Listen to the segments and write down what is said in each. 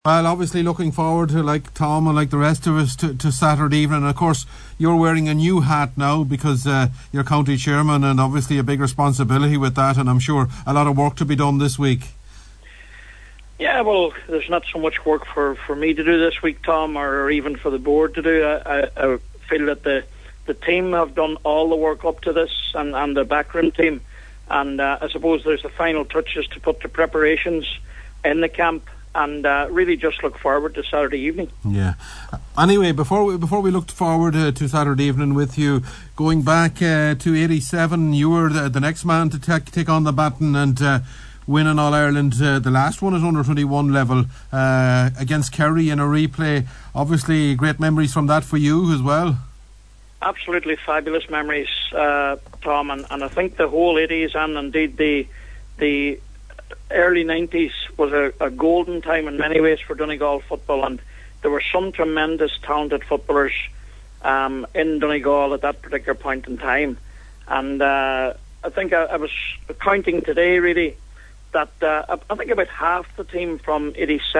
Well, obviously looking forward to, like Tom and like the rest of us, to Saturday evening. And of course, you're wearing a new hat now because you're county chairman, and obviously a big responsibility with that, and I'm sure a lot of work to be done this week. Yeah, well, there's not so much work for me to do this week, Tom, or even for the board to do. I feel that the team have done all the work up to this, and the backroom team. And I suppose there's the final touches to put the preparations in the camp, and really just look forward to Saturday evening. Yeah. Anyway, before we looked forward to Saturday evening with you, going back to 87, you were the next man to take on the baton and win an All-Ireland, the last one at under 21 level against Kerry in a replay. Obviously great memories from that for you as well. Absolutely fabulous memories, Tom, and I think the whole 80s and indeed the early 90s was a golden time in many ways for Donegal football, and there were some tremendous talented footballers in Donegal at that particular point in time. And I think I was counting today really that I think about half the team from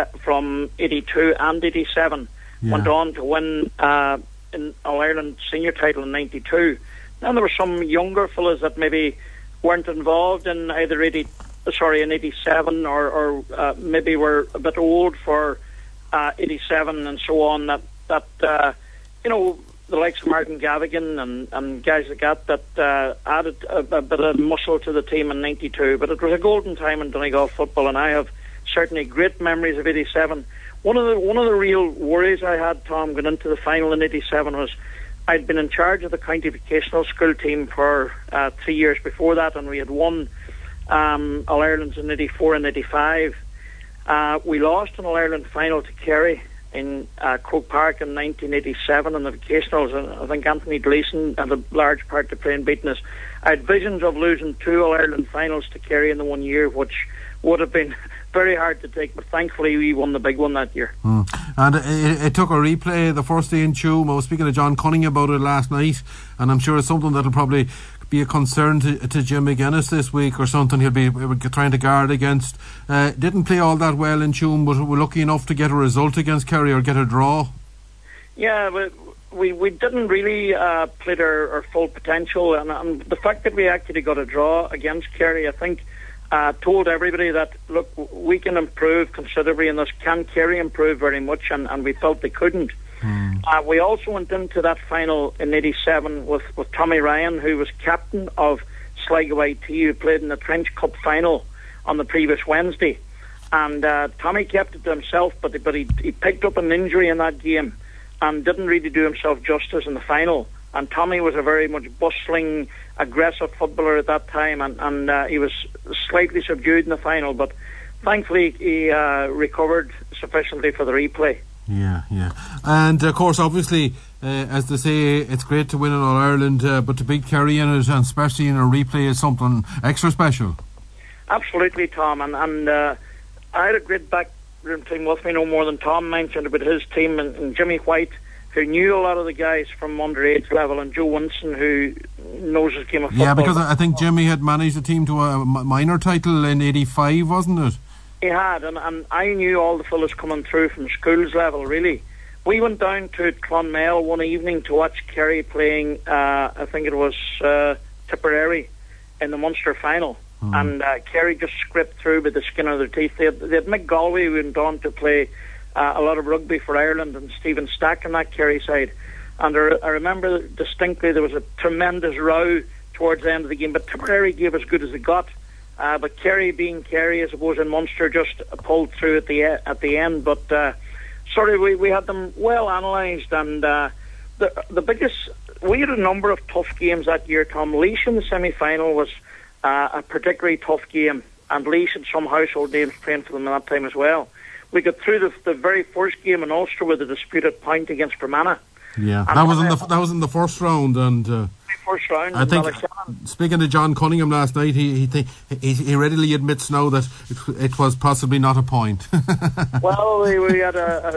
82 and 87 went on to win in All-Ireland senior title in 92. Then there were some younger fellas that maybe weren't involved in either in 87 or maybe were a bit old for 87 and so on, that you know, the likes of Martin Gavigan and guys like that added a bit of muscle to the team in 92. But it was a golden time in Donegal football, and I have certainly great memories of 87. One of the real worries I had, Tom, going into the final in 87 was I'd been in charge of the county vocational school team for 3 years before that, and we had won All-Irelands in 84 and 85. We lost an All-Ireland final to Kerry in Croke Park in 1987 in the vocationals, and I think Anthony Gleeson had a large part to play in beating us. I had visions of losing 2 All-Ireland finals to Kerry in the 1 year, which would have been very hard to take, but thankfully we won the big one that year. And it took a replay the first day in Tuam. I was speaking to John Cunningham about it last night, and I'm sure it's something that'll probably be a concern to Jim McGuinness this week, or something he'll be trying to guard against. Didn't play all that well in Tuam, but we're lucky enough to get a result against Kerry, or get a draw. Yeah, we didn't really play our full potential, and the fact that we actually got a draw against Kerry, I think, told everybody that, look, we can improve considerably in this. Can Kerry improve very much? And we felt they couldn't. We also went into that final in 87 with Tommy Ryan, who was captain of Sligo IT, who played in the Trench Cup final on the previous Wednesday. And Tommy kept it to himself, but he picked up an injury in that game and didn't really do himself justice in the final. And Tommy was a very much bustling, aggressive footballer at that time, and he was slightly subdued in the final, but thankfully he recovered sufficiently for the replay. Yeah. And of course, obviously, as they say, it's great to win in All-Ireland, but to beat Kerry in it, and especially in a replay, is something extra special. Absolutely, Tom, and I had a great backroom team with me, no more than Tom mentioned about his team, and Jimmy White, who knew a lot of the guys from underage level, and Joe Winston, who knows his game of football. Yeah, because I think Jimmy had managed the team to a minor title in 85, wasn't it? He had, and I knew all the fellas coming through from schools level, really. We went down to Clonmel one evening to watch Kerry playing, I think it was Tipperary, in the Munster final. And Kerry just scraped through with the skin of their teeth. They had Mick Galway, who went on to play a lot of rugby for Ireland, and Stephen Stack on that Kerry side. And I remember distinctly there was a tremendous row towards the end of the game, but Tipperary gave as good as they got. But Kerry, being Kerry, I suppose, in Munster, just pulled through at the end. But we had them well analysed, and the biggest, we had a number of tough games that year, Tom. Laois in the semi-final was a particularly tough game, and Laois had some household names playing for them at that time as well. We got through the very first game in Ulster with a disputed point against Fermanagh. Yeah, that was in the first round, and first round. I think, speaking to John Cunningham last night, he readily admits now that it was possibly not a point. Well, we had a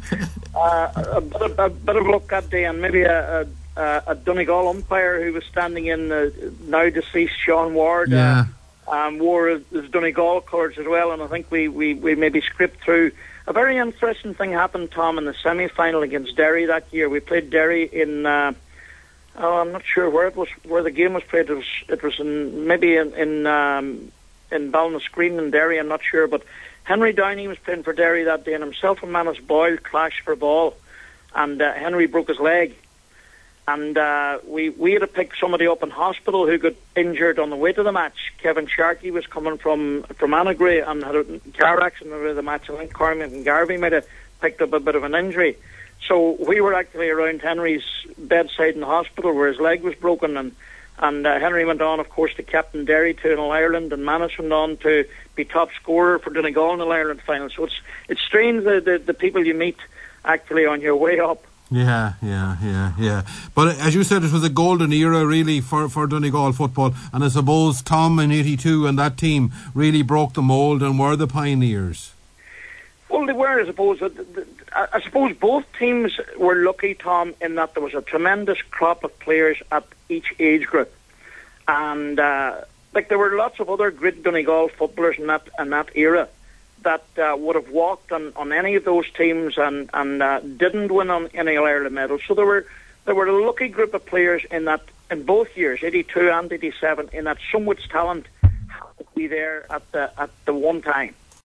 bit of luck that day, and maybe a Donegal umpire who was standing in now deceased Sean Ward. Wore his Donegal colours as well, and I think we maybe scraped through a very interesting thing happened, Tom, in the semi-final against Derry that year. We played Derry in, I'm not sure where it was, where the game was played. It was in Ballinascreen in Derry, I'm not sure, but Henry Downey was playing for Derry that day, and himself and Manus Boyle clashed for a ball, and Henry broke his leg. And we had to pick somebody up in hospital who got injured on the way to the match. Kevin Sharkey was coming from Annagray and had a car accident with the match. I think Cormac and Garvey might have picked up a bit of an injury. So we were actually around Henry's bedside in the hospital where his leg was broken, and Henry went on, of course, to captain Derry to All-Ireland, and Manus went on to be top scorer for Donegal in the All-Ireland final. So it's strange the people you meet actually on your way up. Yeah. But as you said, it was a golden era really for Donegal football, and I suppose Tom in '82 and that team really broke the mould and were the pioneers. Well, they were, I suppose. I suppose both teams were lucky, Tom, in that there was a tremendous crop of players at each age group, and there were lots of other great Donegal footballers in that era that would have walked on any of those teams and didn't win on any All-Ireland medals. So there were a lucky group of players in both years, '82 and '87, in that someone's talent had to be there at the one time.